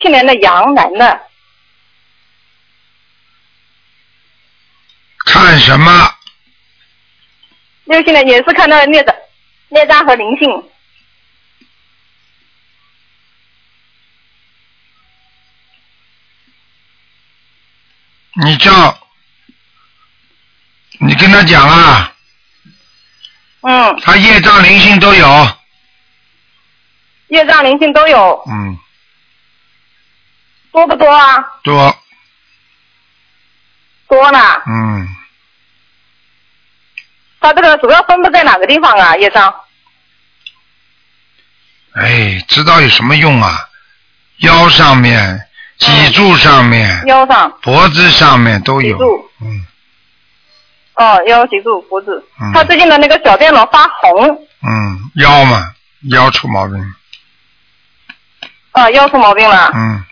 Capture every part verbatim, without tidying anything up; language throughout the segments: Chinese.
七年的羊男的。 看什么？ 六七年也是看到孽障、孽障和灵性。 你叫，你跟他讲啊。 嗯。 他业障灵性都有。 业障灵性都有。 嗯。 多不多啊？ 多。 多呢。 嗯。 他这个主要分布在哪个地方啊？业障？ 哎，知道有什么用啊？腰上面、脊柱上面、 嗯、腰上、 脖子上面都有。 脊柱。 嗯。 哦，腰、脊柱、脖子。 嗯。 他最近的那个小便了发红。 嗯，腰嘛，腰出毛病。 啊，腰出毛病了。 嗯。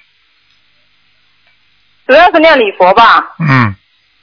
主要是念礼佛吧。 嗯。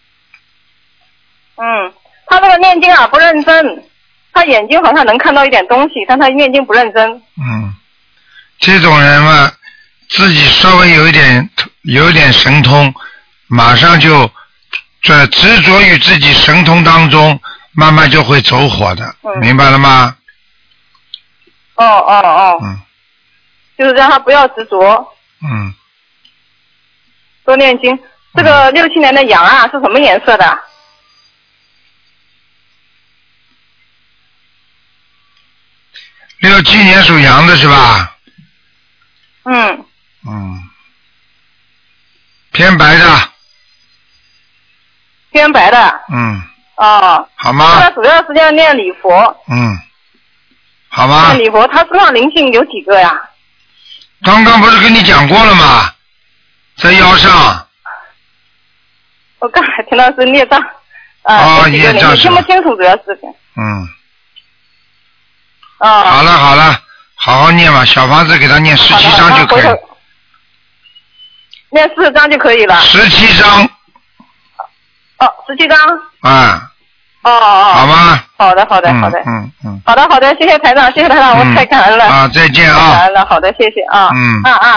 嗯，他这个念经啊不认真，他眼睛好像能看到一点东西，但他念经不认真。 嗯，这种人嘛，自己稍微有一点有一点神通，马上就在执着于自己神通当中，慢慢就会走火的，嗯、明白了吗？ 哦哦哦。 嗯。 就是让他不要执着。 嗯。 多念经。这个六七年的羊啊，是什么颜色的？ 六七年属羊的是吧？ 嗯。 嗯。偏白的。 偏白的。 嗯。 哦。 好吗？ 他主要是要念礼佛。 嗯。好吧。 念礼佛，他身上灵性有几个呀？ 刚刚不是跟你讲过了吗？在腰上。 我刚才听到是孽障。啊。 哦，孽障是。 听不清楚，主要是。 嗯。 哦。 好了好了，好好念吧，小房子给他念十七章就可以。 念四十章就可以了。 十七章。 哦，十七章。 啊。 哦哦。 好吗？ 好的好的好的。 嗯嗯。 好的好的，谢谢台长，谢谢台长，我太感恩了。 啊，再见啊。 感恩了，好的，谢谢啊。 嗯。 啊啊。